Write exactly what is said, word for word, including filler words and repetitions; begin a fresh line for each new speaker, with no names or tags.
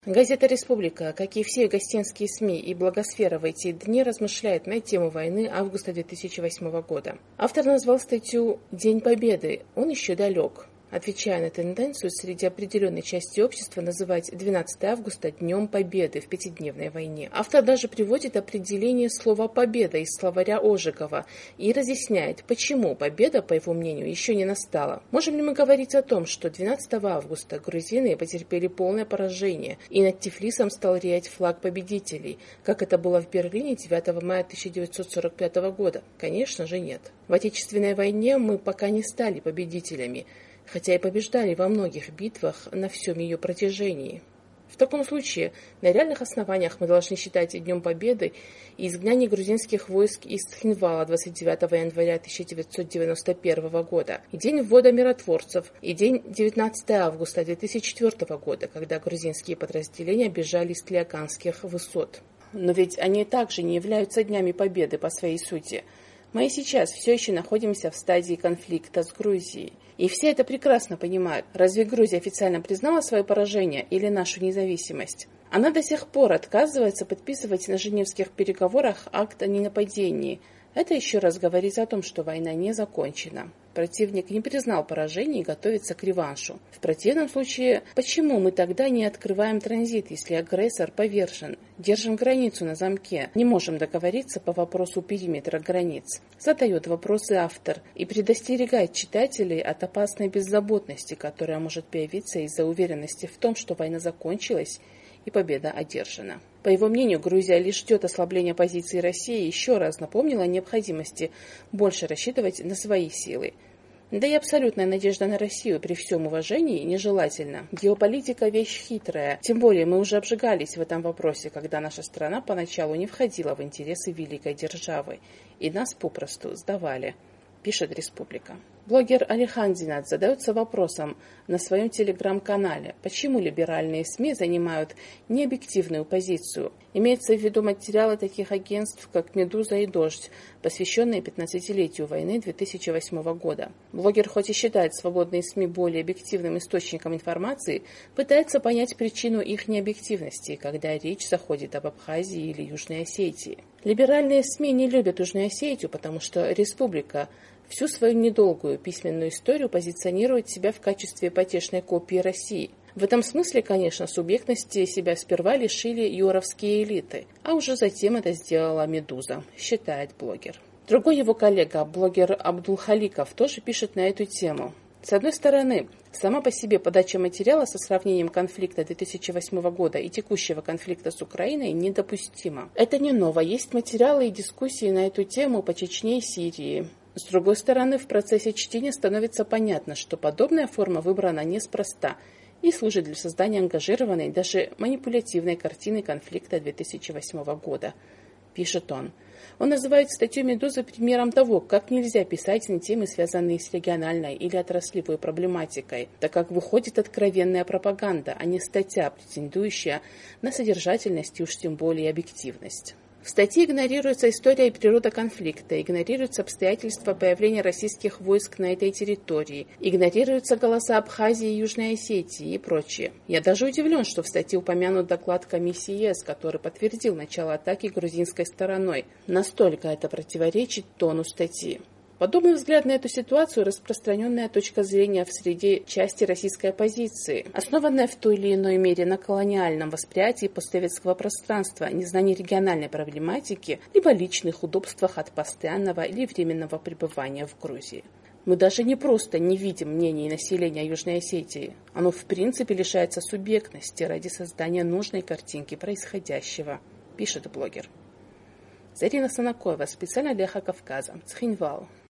Газета «Республика», как и все гостинские СМИ и блогосфера в эти дни, размышляет на тему войны августа две тысячи восьмого года. Автор назвал статью «День Победы. Он еще далек», отвечая на тенденцию среди определенной части общества называть двенадцатое августа Днем Победы в пятидневной войне. Автор даже приводит определение слова «победа» из словаря Ожегова и разъясняет, почему победа, по его мнению, еще не настала. Можем ли мы говорить о том, что двенадцатого августа грузины потерпели полное поражение и над Тифлисом стал реять флаг победителей, как это было в Берлине девятого мая тысяча девятьсот сорок пятого года? Конечно же нет. В Отечественной войне мы пока не стали победителями, хотя и побеждали во многих битвах на всем ее протяжении. В таком случае, на реальных основаниях мы должны считать Днем Победы и изгнание грузинских войск из Цхинвала двадцать девятого января тысяча девятьсот девяносто первого года, и день ввода миротворцев, и день девятнадцатого августа две тысячи четвёртого года, когда грузинские подразделения бежали с Тлиоканских высот. Но ведь они также не являются днями победы по своей сути. Мы и сейчас все еще находимся в стадии конфликта с Грузией. И все это прекрасно понимают. Разве Грузия официально признала свое поражение или нашу независимость? Она до сих пор отказывается подписывать на женевских переговорах акт о ненападении. Это еще раз говорит о том, что война не закончена. Противник не признал поражение и готовится к реваншу. В противном случае, почему мы тогда не открываем транзит, если агрессор повержен? Держим границу на замке. Не можем договориться по вопросу периметра границ. Задает вопросы автор и предостерегает читателей от опасной беззаботности, которая может появиться из-за уверенности в том, что война закончилась и победа одержана. По его мнению, Грузия лишь ждет ослабления позиции России и еще раз напомнила о необходимости больше рассчитывать на свои силы. Да и абсолютная надежда на Россию при всем уважении нежелательна. Геополитика – вещь хитрая. Тем более мы уже обжигались в этом вопросе, когда наша страна поначалу не входила в интересы великой державы, и нас попросту сдавали, пишет «Республика». Блогер Алихан Зинат задается вопросом на своем телеграм-канале, почему либеральные СМИ занимают необъективную позицию. Имеется в виду материалы таких агентств, как «Медуза» и «Дождь», посвященные пятнадцатилетию войны две тысячи восьмого года. Блогер, хоть и считает свободные СМИ более объективным источником информации, пытается понять причину их необъективности, когда речь заходит об Абхазии или Южной Осетии. Либеральные СМИ не любят Южную Осетию, потому что «Республика» всю свою недолгую письменную историю позиционирует себя в качестве потешной копии России. В этом смысле, конечно, субъектности себя сперва лишили юровские элиты, а уже затем это сделала «Медуза», считает блогер. Другой его коллега, блогер Абдулхаликов, тоже пишет на эту тему. С одной стороны, сама по себе подача материала со сравнением конфликта две тысячи восьмого года и текущего конфликта с Украиной недопустима. Это не ново, есть материалы и дискуссии на эту тему по Чечне и Сирии. С другой стороны, в процессе чтения становится понятно, что подобная форма выбрана неспроста и служит для создания ангажированной, даже манипулятивной картины конфликта две тысячи восьмого года, пишет он. Он называет статью «Медузы» примером того, как нельзя писать на темы, связанные с региональной или отраслевой проблематикой, так как выходит откровенная пропаганда, а не статья, претендующая на содержательность и уж тем более объективность. В статье игнорируется история и природа конфликта, игнорируются обстоятельства появления российских войск на этой территории, игнорируются голоса Абхазии и Южной Осетии и прочее. Я даже удивлен, что в статье упомянут доклад комиссии ЕС, который подтвердил начало атаки грузинской стороной. Настолько это противоречит тону статьи. Подобный взгляд на эту ситуацию – распространенная точка зрения в среде части российской оппозиции, основанная в той или иной мере на колониальном восприятии постсоветского пространства, незнании региональной проблематики, либо личных удобствах от постоянного или временного пребывания в Грузии. Мы даже не просто не видим мнений населения Южной Осетии, оно в принципе лишается субъектности ради создания нужной картинки происходящего, пишет блогер. Зарина Санакоева, специально для Эхо Кавказа, Цхинвал.